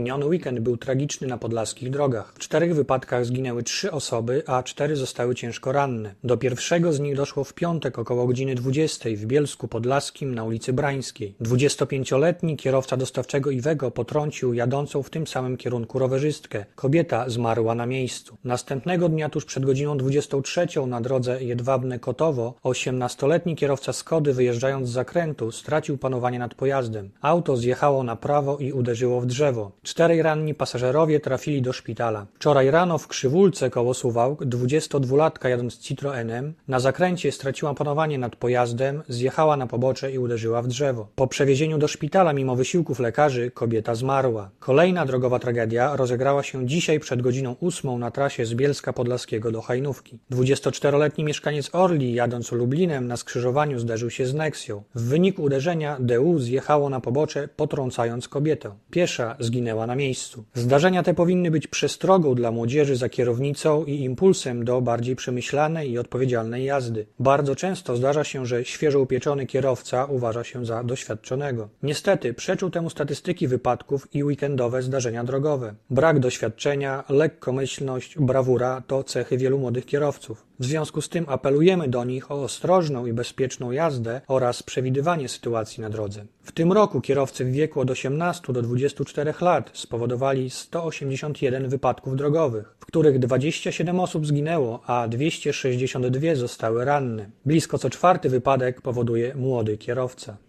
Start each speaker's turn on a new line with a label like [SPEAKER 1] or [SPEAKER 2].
[SPEAKER 1] Miniony weekend był tragiczny na podlaskich drogach. W 4 wypadkach zginęły 3 osoby, a 4 zostały ciężko ranne. Do pierwszego z nich doszło w piątek około godziny 20 w Bielsku Podlaskim na ulicy Brańskiej. 25-letni kierowca dostawczego Iwego potrącił jadącą w tym samym kierunku rowerzystkę. Kobieta zmarła na miejscu. Następnego dnia tuż przed godziną 23 na drodze Jedwabne-Kotowo 18-letni kierowca Skody wyjeżdżając z zakrętu stracił panowanie nad pojazdem. Auto zjechało na prawo i uderzyło w drzewo. 4 ranni pasażerowie trafili do szpitala. Wczoraj rano w Krzywólce koło Suwałk 22-latka jadąc Citroenem na zakręcie straciła panowanie nad pojazdem, zjechała na pobocze i uderzyła w drzewo. Po przewiezieniu do szpitala mimo wysiłków lekarzy kobieta zmarła. Kolejna drogowa tragedia rozegrała się dzisiaj przed godziną 8 na trasie z Bielska Podlaskiego do Hajnówki. 24-letni mieszkaniec Orli jadąc Lublinem na skrzyżowaniu zderzył się z Nexią. W wyniku uderzenia DU zjechało na pobocze potrącając kobietę. Piesza zginęła na miejscu. Zdarzenia te powinny być przestrogą dla młodzieży za kierownicą i impulsem do bardziej przemyślanej i odpowiedzialnej jazdy. Bardzo często zdarza się, że świeżo upieczony kierowca uważa się za doświadczonego. Niestety przeczą temu statystyki wypadków i weekendowe zdarzenia drogowe. Brak doświadczenia, lekkomyślność, brawura to cechy wielu młodych kierowców. W związku z tym apelujemy do nich o ostrożną i bezpieczną jazdę oraz przewidywanie sytuacji na drodze. W tym roku kierowcy w wieku od 18 do 24 lat spowodowali 181 wypadków drogowych, w których 27 osób zginęło, a 262 zostały ranne. Blisko co 4. wypadek powoduje młody kierowca.